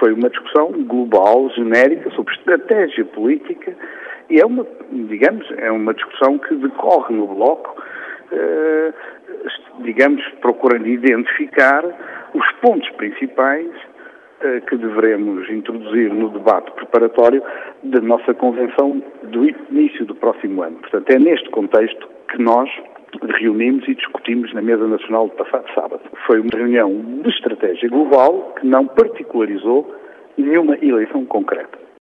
foi uma discussão global, genérica, sobre estratégia política e é uma discussão que decorre no Bloco, procurando identificar os pontos principais que devemos introduzir no debate preparatório da nossa convenção do início do próximo ano. Portanto, é neste contexto que nós reunimos e discutimos na Mesa Nacional de passado sábado. Foi uma reunião de estratégia global que não particularizou nenhuma eleição concreta.